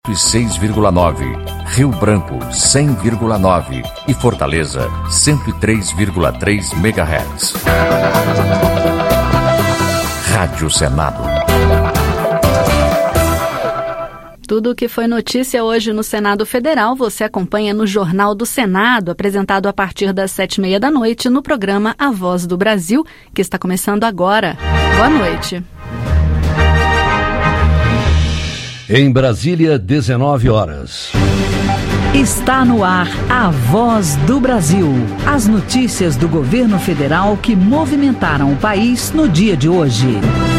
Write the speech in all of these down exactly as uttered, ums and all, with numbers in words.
cento e seis vírgula nove, Rio Branco cem vírgula nove e Fortaleza cento e três vírgula três megahertz. Rádio Senado. Tudo o que foi notícia hoje no Senado Federal você acompanha no Jornal do Senado, apresentado a partir das sete e meia da noite no programa A Voz do Brasil, que está começando agora. Boa noite. Em Brasília, dezenove horas. Está no ar a Voz do Brasil. As notícias do governo federal que movimentaram o país no dia de hoje.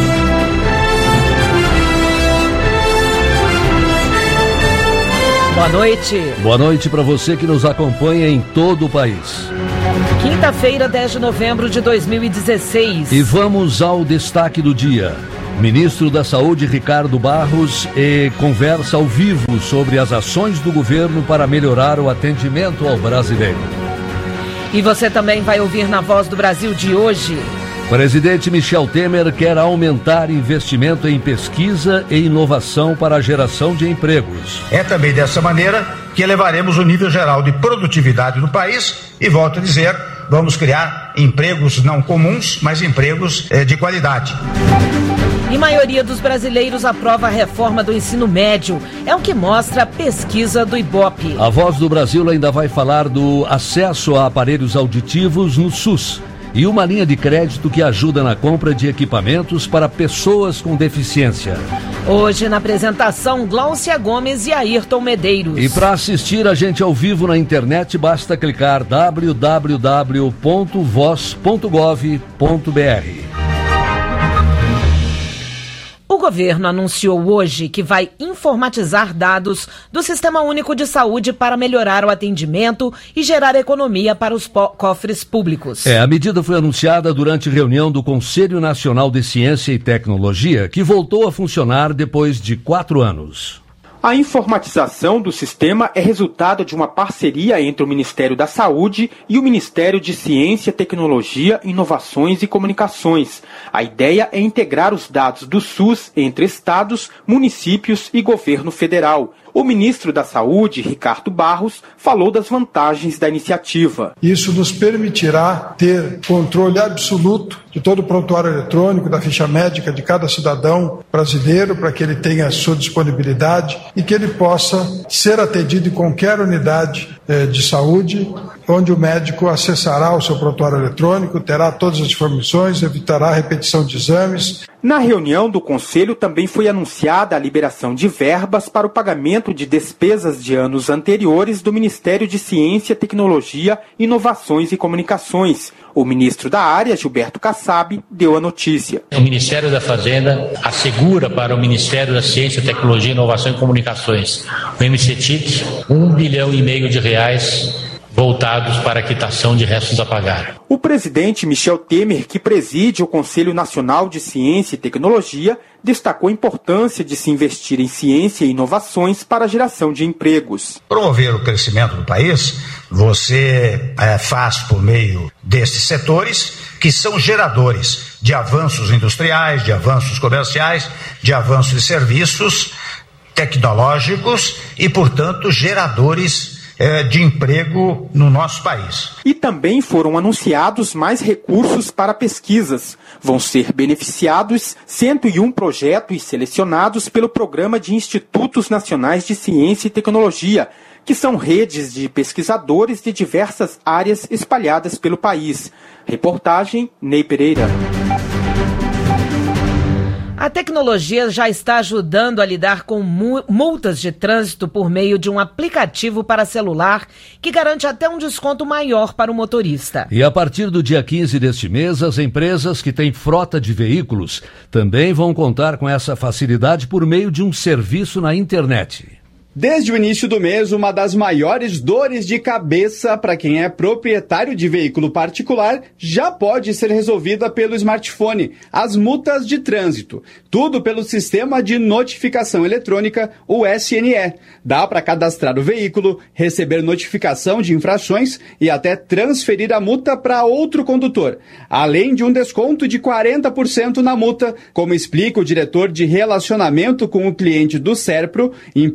Boa noite. Boa noite para você que nos acompanha em todo o país. Quinta-feira, dez de novembro de dois mil e dezesseis. E vamos ao destaque do dia. Ministro da Saúde, Ricardo Barros, e conversa ao vivo sobre as ações do governo para melhorar o atendimento ao brasileiro. E você também vai ouvir na Voz do Brasil de hoje. Presidente Michel Temer quer aumentar investimento em pesquisa e inovação para a geração de empregos. É também dessa maneira que elevaremos o nível geral de produtividade do país e, volto a dizer, vamos criar empregos não comuns, mas empregos eh, de qualidade. E a maioria dos brasileiros aprova a reforma do ensino médio. É o que mostra a pesquisa do Ibope. A Voz do Brasil ainda vai falar do acesso a aparelhos auditivos no SUS e uma linha de crédito que ajuda na compra de equipamentos para pessoas com deficiência. Hoje, na apresentação, Gláucia Gomes e Ayrton Medeiros. E para assistir a gente ao vivo na internet, basta clicar w w w ponto voz ponto gov ponto b r. O governo anunciou hoje que vai informatizar dados do Sistema Único de Saúde para melhorar o atendimento e gerar economia para os cofres públicos. É, a medida foi anunciada durante reunião do Conselho Nacional de Ciência e Tecnologia, que voltou a funcionar depois de quatro anos. A informatização do sistema é resultado de uma parceria entre o Ministério da Saúde e o Ministério de Ciência, Tecnologia, Inovações e Comunicações. A ideia é integrar os dados do SUS entre estados, municípios e governo federal. O ministro da Saúde, Ricardo Barros, falou das vantagens da iniciativa. Isso nos permitirá ter controle absoluto de todo o prontuário eletrônico, da ficha médica de cada cidadão brasileiro, para que ele tenha a sua disponibilidade e que ele possa ser atendido em qualquer unidade eh, de saúde, onde o médico acessará o seu prontuário eletrônico, terá todas as informações, evitará a repetição de exames. Na reunião do Conselho também foi anunciada a liberação de verbas para o pagamento de despesas de anos anteriores do Ministério de Ciência, Tecnologia, Inovações e Comunicações. O ministro da área, Gilberto Kassab, deu a notícia. O Ministério da Fazenda assegura para o Ministério da Ciência, Tecnologia, Inovação e Comunicações, o M C T I C, um bilhão e meio de reais voltados para a quitação de restos a pagar. O presidente Michel Temer, que preside o Conselho Nacional de Ciência e Tecnologia, destacou a importância de se investir em ciência e inovações para a geração de empregos. Promover o crescimento do país, você é, faz por meio desses setores que são geradores de avanços industriais, de avanços comerciais, de avanços de serviços tecnológicos e, portanto, geradores de emprego no nosso país. E também foram anunciados mais recursos para pesquisas. Vão ser beneficiados cento e um projetos selecionados pelo Programa de Institutos Nacionais de Ciência e Tecnologia, que são redes de pesquisadores de diversas áreas espalhadas pelo país. Reportagem, Ney Pereira. A tecnologia já está ajudando a lidar com multas de trânsito por meio de um aplicativo para celular que garante até um desconto maior para o motorista. E a partir do dia quinze deste mês, as empresas que têm frota de veículos também vão contar com essa facilidade por meio de um serviço na internet. Desde o início do mês, uma das maiores dores de cabeça para quem é proprietário de veículo particular já pode ser resolvida pelo smartphone, as multas de trânsito. Tudo pelo Sistema de Notificação Eletrônica, o S N E. Dá para cadastrar o veículo, receber notificação de infrações e até transferir a multa para outro condutor, além de um desconto de quarenta por cento na multa, como explica o diretor de relacionamento com o cliente do SERPRO, empresa pública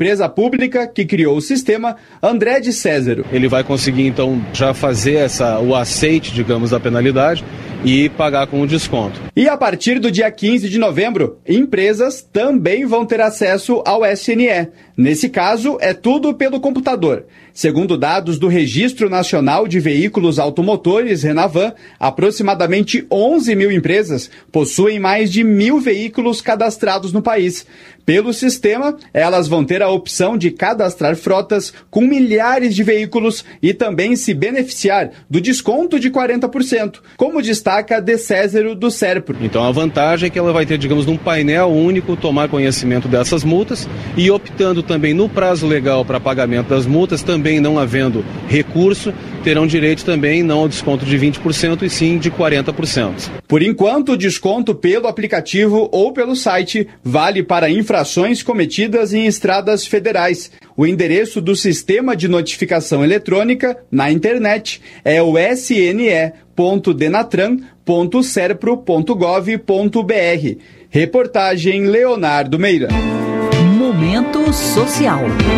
Pública, que criou o sistema, André de Césaro. Ele vai conseguir, então, já fazer essa, o aceite, digamos, da penalidade e pagar com um desconto. E a partir do dia quinze de novembro, empresas também vão ter acesso ao S N E. Nesse caso, é tudo pelo computador. Segundo dados do Registro Nacional de Veículos Automotores, Renavan, aproximadamente onze mil empresas possuem mais de mil veículos cadastrados no país. Pelo sistema, elas vão ter a opção de cadastrar frotas com milhares de veículos e também se beneficiar do desconto de quarenta por cento, como destaca De Césaro do Serpro. Então a vantagem é que ela vai ter, digamos, num painel único, tomar conhecimento dessas multas e optando também no prazo legal para pagamento das multas, também não havendo recurso, terão direito também não ao desconto de vinte por cento e sim de quarenta por cento. Por enquanto, o desconto pelo aplicativo ou pelo site vale para infrações cometidas em estradas federais. O endereço do Sistema de Notificação Eletrônica na internet é o s n e ponto denatran ponto serpro ponto gov ponto b r. Reportagem Leonardo Meira. Momento Social.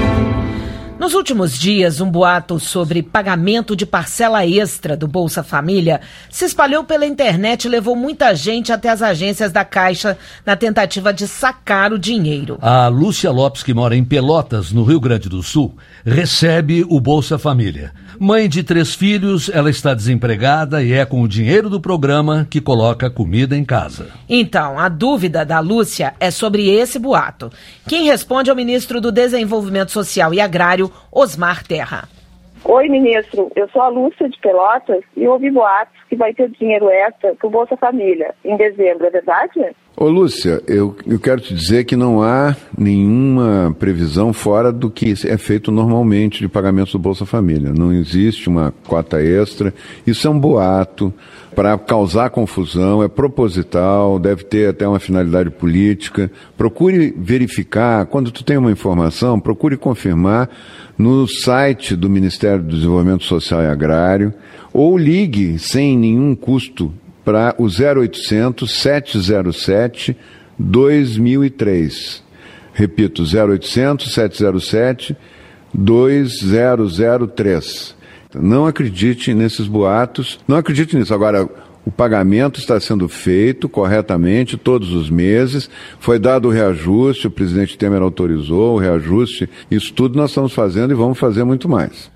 Nos últimos dias, um boato sobre pagamento de parcela extra do Bolsa Família se espalhou pela internet e levou muita gente até as agências da Caixa na tentativa de sacar o dinheiro. A Lúcia Lopes, que mora em Pelotas, no Rio Grande do Sul, recebe o Bolsa Família. Mãe de três filhos, ela está desempregada e é com o dinheiro do programa que coloca comida em casa. Então, a dúvida da Lúcia é sobre esse boato. Quem responde é o ministro do Desenvolvimento Social e Agrário, Osmar Terra. Oi, ministro. Eu sou a Lúcia de Pelotas e ouvi boatos que vai ter dinheiro extra para o Bolsa Família em dezembro, é verdade? Ô Lúcia, eu, eu quero te dizer que não há nenhuma previsão fora do que é feito normalmente de pagamento do Bolsa Família. Não existe uma cota extra, isso é um boato para causar confusão, é proposital, deve ter até uma finalidade política. Procure verificar, quando tu tem uma informação, procure confirmar no site do Ministério do Desenvolvimento Social e Agrário, ou ligue sem nenhum custo para o zero oitocentos, sete zero sete, dois mil e três. Repito, zero oitocentos, sete zero sete, dois zero zero três. Não acredite nesses boatos, não acredite nisso. Agora, o pagamento está sendo feito corretamente todos os meses, foi dado o reajuste, o presidente Temer autorizou o reajuste, isso tudo nós estamos fazendo e vamos fazer muito mais.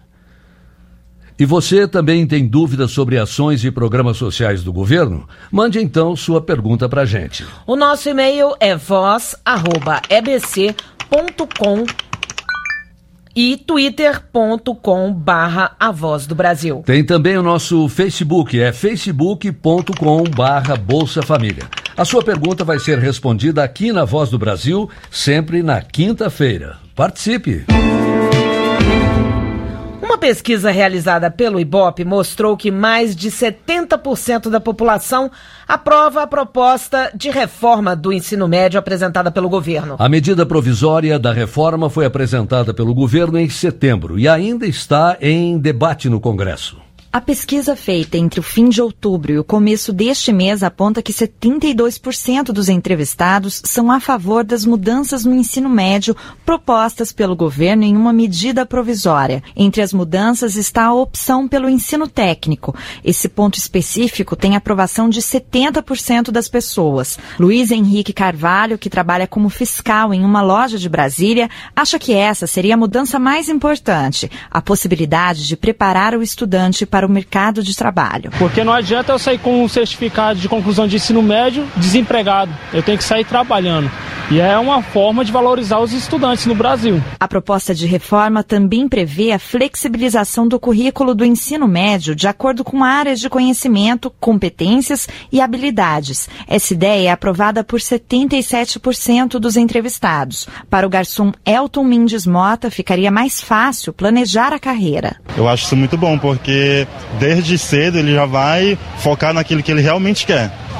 E você também tem dúvidas sobre ações e programas sociais do governo? Mande então sua pergunta para a gente. O nosso e-mail é voz arroba e b c ponto com e twitter ponto com barra a voz do Brasil. Tem também o nosso Facebook, é facebook ponto com barra Bolsa Família. A sua pergunta vai ser respondida aqui na Voz do Brasil, sempre na quinta-feira. Participe! Uma pesquisa realizada pelo Ibope mostrou que mais de setenta por cento da população aprova a proposta de reforma do ensino médio apresentada pelo governo. A medida provisória da reforma foi apresentada pelo governo em setembro e ainda está em debate no Congresso. A pesquisa feita entre o fim de outubro e o começo deste mês aponta que setenta e dois por cento dos entrevistados são a favor das mudanças no ensino médio propostas pelo governo em uma medida provisória. Entre as mudanças está a opção pelo ensino técnico. Esse ponto específico tem aprovação de setenta por cento das pessoas. Luiz Henrique Carvalho, que trabalha como fiscal em uma loja de Brasília, acha que essa seria a mudança mais importante, a possibilidade de preparar o estudante para para o mercado de trabalho. Porque não adianta eu sair com um certificado de conclusão de ensino médio desempregado. Eu tenho que sair trabalhando. E é uma forma de valorizar os estudantes no Brasil. A proposta de reforma também prevê a flexibilização do currículo do ensino médio de acordo com áreas de conhecimento, competências e habilidades. Essa ideia é aprovada por setenta e sete por cento dos entrevistados. Para o garçom Elton Mendes Mota, ficaria mais fácil planejar a carreira. Eu acho isso muito bom, porque desde cedo ele já vai focar naquilo que ele realmente quer.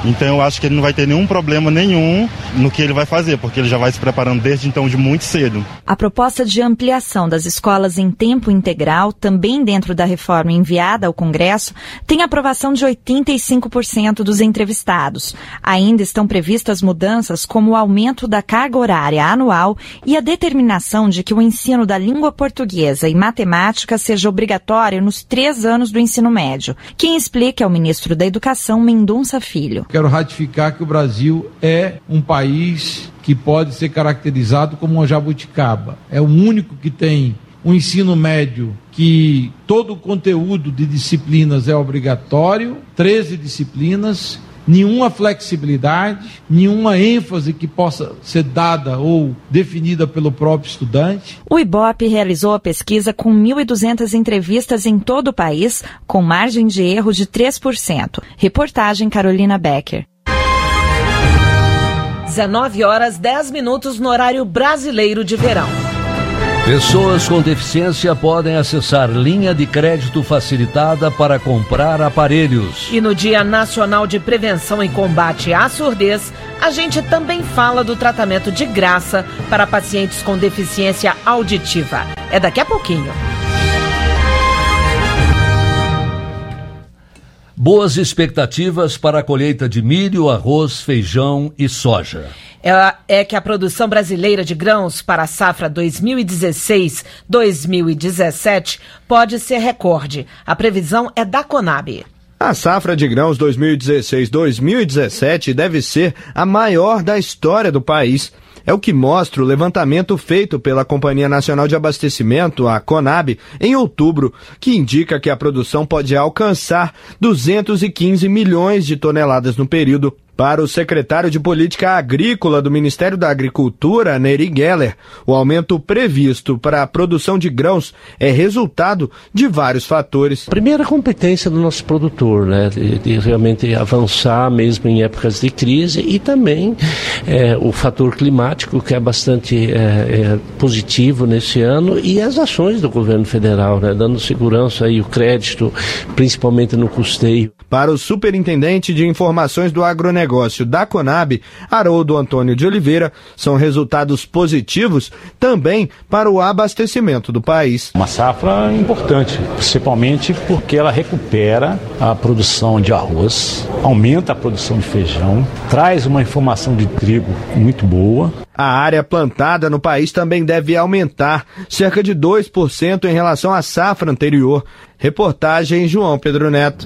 Então eu acho que ele não vai ter nenhum problema nenhum no que ele vai fazer, porque ele já vai se preparando desde então de muito cedo. A proposta de ampliação das escolas em tempo integral, também dentro da reforma enviada ao Congresso, tem aprovação de oitenta e cinco por cento dos entrevistados. Ainda estão previstas mudanças como o aumento da carga horária anual e a determinação de que o ensino da língua portuguesa e matemática seja obrigatório nos três anos do ensino médio. Quem explica é o ministro da Educação, Mendonça Filho. Quero ratificar que o Brasil é um país que pode ser caracterizado como uma jabuticaba. É o único que tem um ensino médio que todo o conteúdo de disciplinas é obrigatório, treze disciplinas, nenhuma flexibilidade, nenhuma ênfase que possa ser dada ou definida pelo próprio estudante. O Ibope realizou a pesquisa com mil e duzentas entrevistas em todo o país, com margem de erro de três por cento. Reportagem Carolina Becker. dezenove horas, dez minutos no horário brasileiro de verão. Pessoas com deficiência podem acessar linha de crédito facilitada para comprar aparelhos. E no Dia Nacional de Prevenção e Combate à Surdez, a gente também fala do tratamento de graça para pacientes com deficiência auditiva. É daqui a pouquinho. Boas expectativas para a colheita de milho, arroz, feijão e soja. É, é que a produção brasileira de grãos para a safra dois mil e dezesseis dois mil e dezessete pode ser recorde. A previsão é da Conab. A safra de grãos dois mil e dezesseis dois mil e dezessete deve ser a maior da história do país. É o que mostra o levantamento feito pela Companhia Nacional de Abastecimento, a Conab, em outubro, que indica que a produção pode alcançar duzentos e quinze milhões de toneladas no período. Para o secretário de Política Agrícola do Ministério da Agricultura, Neri Geller, o aumento previsto para a produção de grãos é resultado de vários fatores. Primeiro, a competência do nosso produtor, né, de, de realmente avançar mesmo em épocas de crise, e também é, o fator climático, que é bastante é, é, positivo nesse ano, e as ações do governo federal, né, dando segurança e o crédito, principalmente no custeio. Para o superintendente de informações do agronegócio da Conab, Haroldo Antônio de Oliveira, são resultados positivos também para o abastecimento do país. Uma safra importante, principalmente porque ela recupera a produção de arroz, aumenta a produção de feijão, traz uma informação de trigo muito boa. A área plantada no país também deve aumentar cerca de dois por cento em relação à safra anterior. Reportagem João Pedro Neto.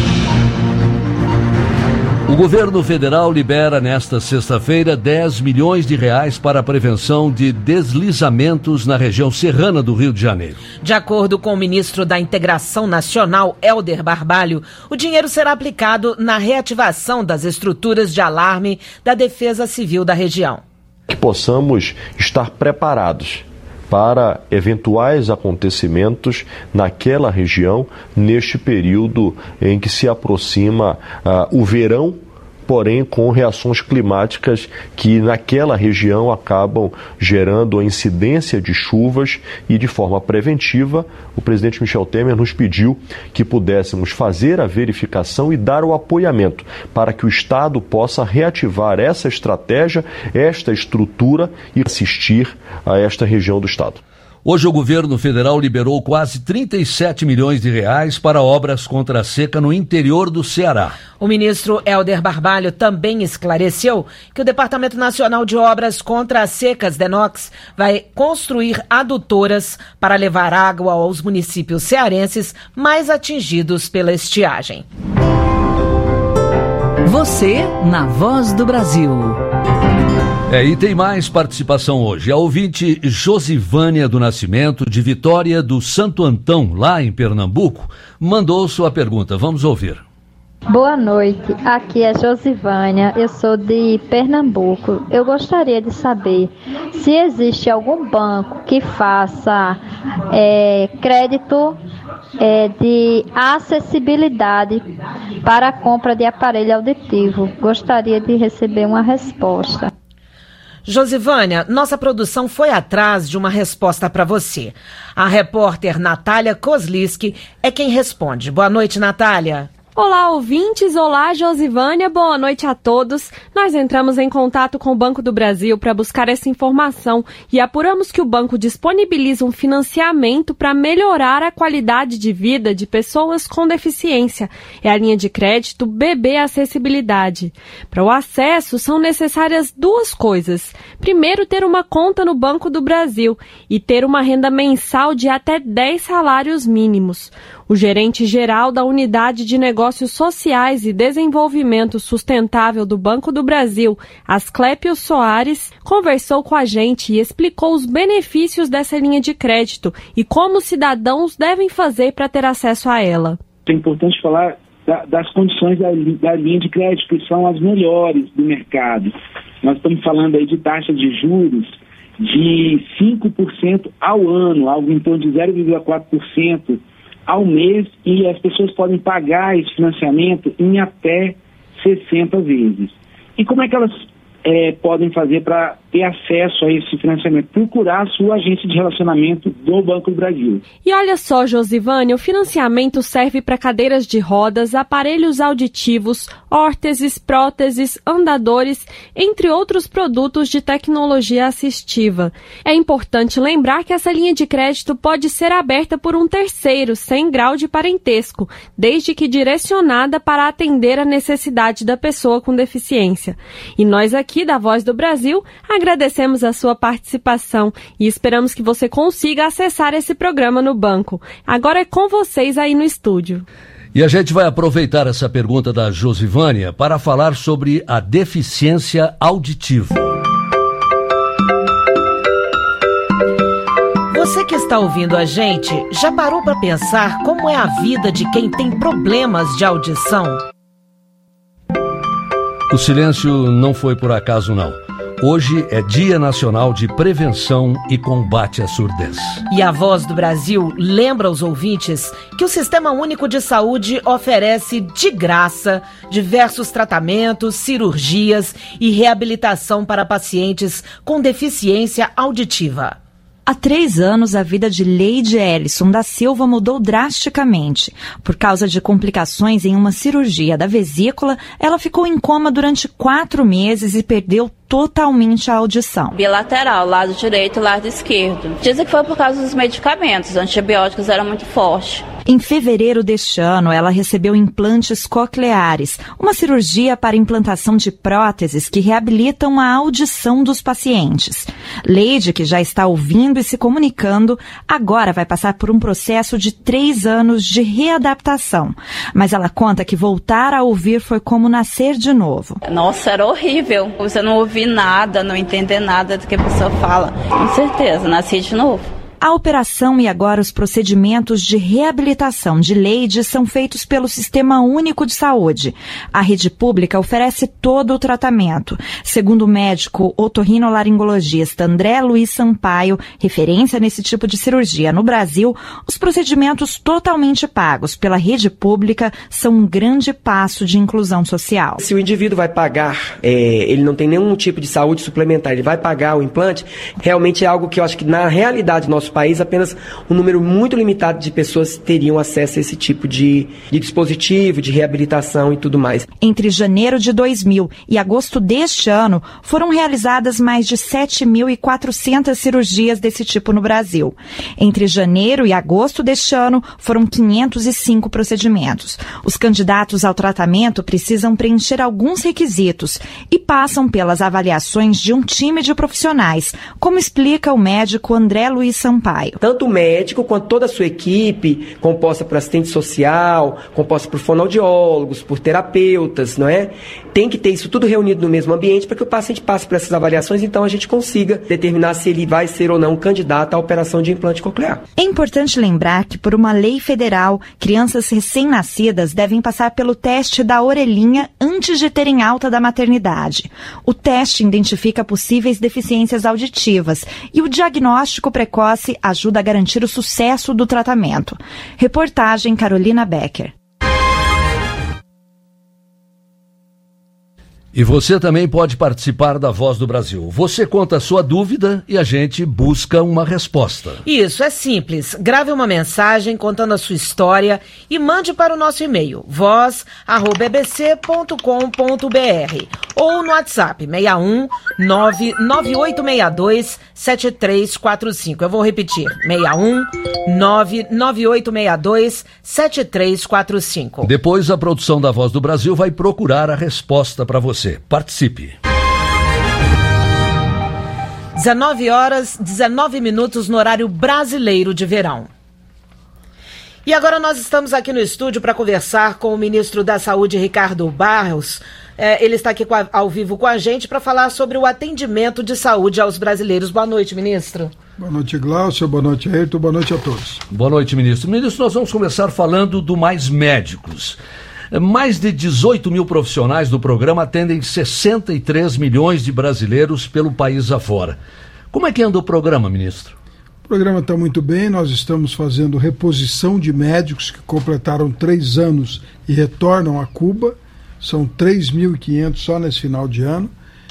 O governo federal libera nesta sexta-feira dez milhões de reais para a prevenção de deslizamentos na região serrana do Rio de Janeiro. De acordo com o ministro da Integração Nacional, Helder Barbalho, o dinheiro será aplicado na reativação das estruturas de alarme da Defesa Civil da região. Que possamos estar preparados para eventuais acontecimentos naquela região, neste período em que se aproxima uh, o verão, porém com reações climáticas que naquela região acabam gerando a incidência de chuvas, e de forma preventiva o presidente Michel Temer nos pediu que pudéssemos fazer a verificação e dar o apoiamento para que o Estado possa reativar essa estratégia, esta estrutura e assistir a esta região do Estado. Hoje o governo federal liberou quase trinta e sete milhões de reais para obras contra a seca no interior do Ceará. O ministro Helder Barbalho também esclareceu que o Departamento Nacional de Obras contra as Secas, DENOX, vai construir adutoras para levar água aos municípios cearenses mais atingidos pela estiagem. Você na Voz do Brasil. É, e tem mais participação hoje. A ouvinte Josivânia do Nascimento, de Vitória do Santo Antão, lá em Pernambuco, mandou sua pergunta. Vamos ouvir. Boa noite, aqui é Josivânia, eu sou de Pernambuco. Eu gostaria de saber se existe algum banco que faça é, crédito é, de acessibilidade para a compra de aparelho auditivo. Gostaria de receber uma resposta. Josivânia, nossa produção foi atrás de uma resposta para você. A repórter Natália Kozliski é quem responde. Boa noite, Natália. Olá, ouvintes! Olá, Josivânia! Boa noite a todos! Nós entramos em contato com o Banco do Brasil para buscar essa informação e apuramos que o banco disponibiliza um financiamento para melhorar a qualidade de vida de pessoas com deficiência. É a linha de crédito B B Acessibilidade. Para o acesso, são necessárias duas coisas. Primeiro, ter uma conta no Banco do Brasil e ter uma renda mensal de até dez salários mínimos. O gerente-geral da Unidade de Negócios Sociais e Desenvolvimento Sustentável do Banco do Brasil, Asclépio Soares, conversou com a gente e explicou os benefícios dessa linha de crédito e como os cidadãos devem fazer para ter acesso a ela. É importante falar da, das condições da, da linha de crédito, que são as melhores do mercado. Nós estamos falando aí de taxa de juros de cinco por cento ao ano, algo em torno de zero vírgula quatro por cento ao mês, e as pessoas podem pagar esse financiamento em até sessenta vezes. E como é que elas é, podem fazer para ter acesso a esse financiamento? Procurar a sua agência de relacionamento do Banco do Brasil. E olha só, Josivânia, o financiamento serve para cadeiras de rodas, aparelhos auditivos, órteses, próteses, andadores, entre outros produtos de tecnologia assistiva. É importante lembrar que essa linha de crédito pode ser aberta por um terceiro, sem grau de parentesco, desde que direcionada para atender a necessidade da pessoa com deficiência. E nós aqui da Voz do Brasil agradecemos a sua participação e esperamos que você consiga acessar esse programa no banco. Agora é com vocês aí no estúdio. E a gente vai aproveitar essa pergunta da Josivânia para falar sobre a deficiência auditiva. Você que está ouvindo a gente, já parou para pensar como é a vida de quem tem problemas de audição? O silêncio não foi por acaso, não. Hoje é Dia Nacional de Prevenção e Combate à Surdez. E a Voz do Brasil lembra aos ouvintes que o Sistema Único de Saúde oferece de graça diversos tratamentos, cirurgias e reabilitação para pacientes com deficiência auditiva. Há três anos, a vida de Leide Ellison da Silva mudou drasticamente. Por causa de complicações em uma cirurgia da vesícula, ela ficou em coma durante quatro meses e perdeu totalmente a audição. Bilateral, lado direito e lado esquerdo. Dizem que foi por causa dos medicamentos, os antibióticos eram muito fortes. Em fevereiro deste ano, ela recebeu implantes cocleares, uma cirurgia para implantação de próteses que reabilitam a audição dos pacientes. Leide, que já está ouvindo e se comunicando, agora vai passar por um processo de três anos de readaptação. Mas ela conta que voltar a ouvir foi como nascer de novo. Nossa, era horrível. Você não ouvir nada, não entender nada do que a pessoa fala. Com certeza, nasci de novo. A operação e agora os procedimentos de reabilitação de Leide são feitos pelo Sistema Único de Saúde. A rede pública oferece todo o tratamento. Segundo o médico otorrinolaringologista André Luiz Sampaio, referência nesse tipo de cirurgia no Brasil, os procedimentos totalmente pagos pela rede pública são um grande passo de inclusão social. Se o indivíduo vai pagar, é, ele não tem nenhum tipo de saúde suplementar, ele vai pagar o implante, realmente é algo que eu acho que na realidade nosso país, apenas um número muito limitado de pessoas teriam acesso a esse tipo de, de dispositivo, de reabilitação e tudo mais. Entre janeiro de dois mil e agosto deste ano, foram realizadas mais de sete mil e quatrocentas cirurgias desse tipo no Brasil. Entre janeiro e agosto deste ano, foram quinhentos e cinco procedimentos. Os candidatos ao tratamento precisam preencher alguns requisitos e passam pelas avaliações de um time de profissionais, como explica o médico André Luiz Sampaio. Tanto o médico quanto toda a sua equipe, composta por assistente social, composta por fonoaudiólogos, por terapeutas, não é? Tem que ter isso tudo reunido no mesmo ambiente para que o paciente passe por essas avaliações, então a gente consiga determinar se ele vai ser ou não candidato à operação de implante coclear. É importante lembrar que, por uma lei federal, crianças recém-nascidas devem passar pelo teste da orelhinha antes de terem alta da maternidade. O teste identifica possíveis deficiências auditivas e o diagnóstico precoce ajuda a garantir o sucesso do tratamento. Reportagem Carolina Becker. E você também pode participar da Voz do Brasil. Você conta a sua dúvida e a gente busca uma resposta. Isso, é simples. Grave uma mensagem contando a sua história e mande para o nosso e-mail, voz arroba e b c ponto com ponto b r ou no WhatsApp, seis um nove nove oito seis dois sete três quatro cinco. Eu vou repetir, seis um nove nove oito seis dois sete três quatro cinco. Depois, a produção da Voz do Brasil vai procurar a resposta para você. Participe. dezenove horas, dezenove minutos no horário brasileiro de verão. E agora nós estamos aqui no estúdio para conversar com o ministro da Saúde, Ricardo Barros. É, ele está aqui com a, ao vivo com a gente para falar sobre o atendimento de saúde aos brasileiros. Boa noite, ministro. Boa noite, Glaucio. Boa noite, Ayrton. Boa noite a todos. Boa noite, ministro. Ministro, nós vamos começar falando do Mais Médicos. Mais de dezoito mil profissionais do programa atendem sessenta e três milhões de brasileiros pelo país afora. Como é que anda o programa, ministro? O programa está muito bem, nós estamos fazendo reposição de médicos que completaram três anos e retornam a Cuba. São três mil e quinhentos só nesse final de ano.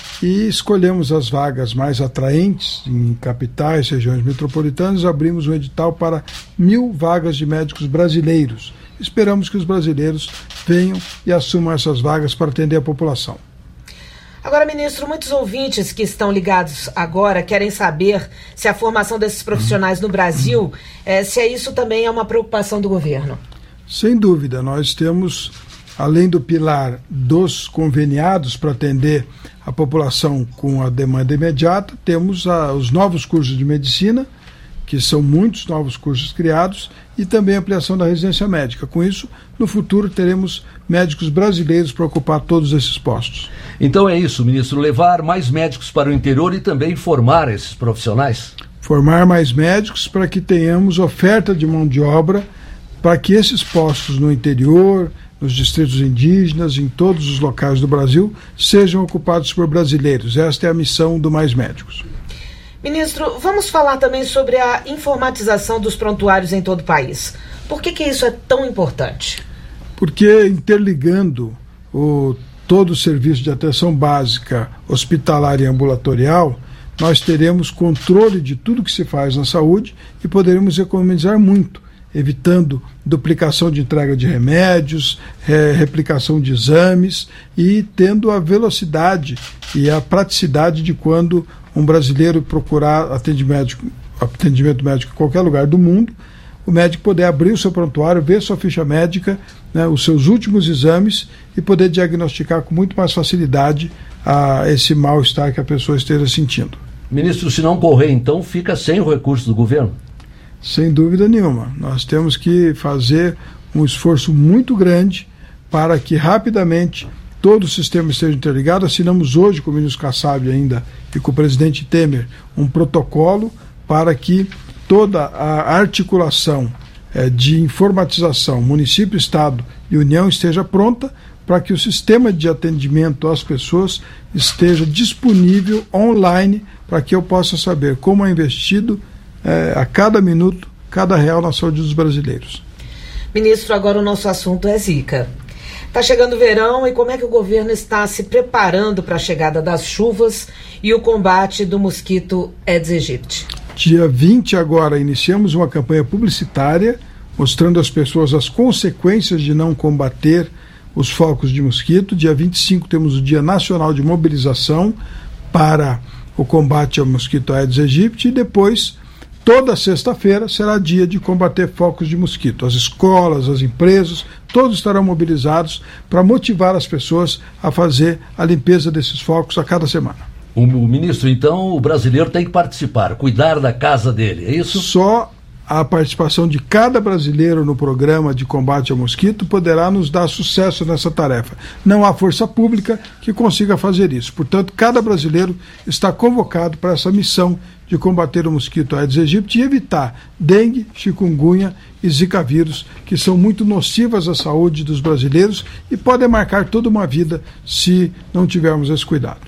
E escolhemos as vagas mais atraentes em capitais, regiões metropolitanas. Abrimos um edital para mil vagas de médicos brasileiros. Esperamos que os brasileiros venham e assumam essas vagas para atender a população. Agora, ministro, muitos ouvintes que estão ligados agora querem saber se a formação desses profissionais no Brasil, é, se é isso também é uma preocupação do governo. Sem dúvida, nós temos, além do pilar dos conveniados para atender a população com a demanda imediata, temos a, os novos cursos de medicina, que são muitos novos cursos criados, e também a ampliação da residência médica. Com isso, no futuro teremos médicos brasileiros para ocupar todos esses postos. Então é isso, ministro, levar mais médicos para o interior e também formar esses profissionais? Formar mais médicos para que tenhamos oferta de mão de obra para que esses postos no interior, nos distritos indígenas, em todos os locais do Brasil, sejam ocupados por brasileiros. Esta é a missão do Mais Médicos. Ministro, vamos falar também sobre a informatização dos prontuários em todo o país. Por que que isso é tão importante? Porque interligando o, todo o serviço de atenção básica, hospitalar e ambulatorial, nós teremos controle de tudo que se faz na saúde e poderemos economizar muito, evitando duplicação de entrega de remédios, é, replicação de exames e tendo a velocidade e a praticidade de quando um brasileiro procurar atendimento, atendimento médico em qualquer lugar do mundo, o médico poder abrir o seu prontuário, ver sua ficha médica, né, os seus últimos exames e poder diagnosticar com muito mais facilidade a, esse mal-estar que a pessoa esteja sentindo. Ministro, se não correr, então, fica sem o recurso do governo? Sem dúvida nenhuma. Nós temos que fazer um esforço muito grande para que rapidamente todo o sistema esteja interligado. Assinamos hoje com o ministro Kassab ainda e com o presidente Temer um protocolo para que toda a articulação eh, de informatização, município, estado e União esteja pronta para que o sistema de atendimento às pessoas esteja disponível online para que eu possa saber como é investido eh, a cada minuto, cada real na saúde dos brasileiros. Ministro, agora o nosso assunto é Zika. Está chegando o verão e como é que o governo está se preparando para a chegada das chuvas e o combate do mosquito Aedes aegypti? Dia vinte agora iniciamos uma campanha publicitária mostrando às pessoas as consequências de não combater os focos de mosquito. Dia vinte e cinco temos o Dia Nacional de Mobilização para o combate ao mosquito Aedes aegypti e depois toda sexta-feira será dia de combater focos de mosquito. As escolas, as empresas, todos estarão mobilizados para motivar as pessoas a fazer a limpeza desses focos a cada semana. O, o ministro, então, o brasileiro tem que participar, cuidar da casa dele, é isso? Só a participação de cada brasileiro no programa de combate ao mosquito poderá nos dar sucesso nessa tarefa. Não há força pública que consiga fazer isso. Portanto, cada brasileiro está convocado para essa missão de combater o mosquito Aedes aegypti e evitar dengue, chikungunya e zika vírus, que são muito nocivas à saúde dos brasileiros e podem marcar toda uma vida se não tivermos esse cuidado.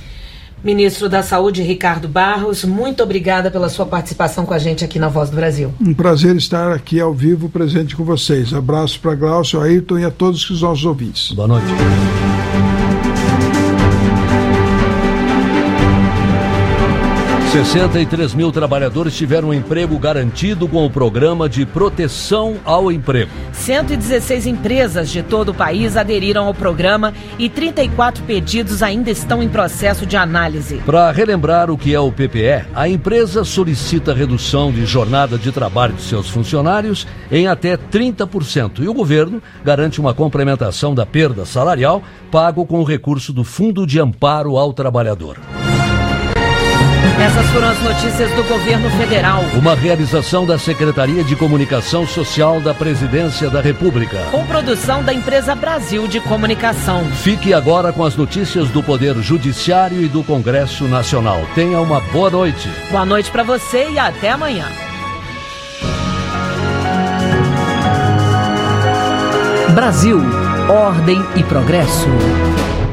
Ministro da Saúde, Ricardo Barros, muito obrigada pela sua participação com a gente aqui na Voz do Brasil. Um prazer estar aqui ao vivo, presente com vocês. Abraço para Glaucio, Ayrton e a todos os nossos ouvintes. Boa noite. sessenta e três mil trabalhadores tiveram um emprego garantido com o programa de proteção ao emprego. cento e dezesseis empresas de todo o país aderiram ao programa e trinta e quatro pedidos ainda estão em processo de análise. Para relembrar o que é o P P E, a empresa solicita redução de jornada de trabalho de seus funcionários em até trinta por cento e o governo garante uma complementação da perda salarial pago com o recurso do Fundo de Amparo ao Trabalhador. Essas foram as notícias do governo federal. Uma realização da Secretaria de Comunicação Social da Presidência da República. Com produção da empresa Brasil de Comunicação. Fique agora com as notícias do Poder Judiciário e do Congresso Nacional. Tenha uma boa noite. Boa noite para você e até amanhã. Brasil, ordem e progresso.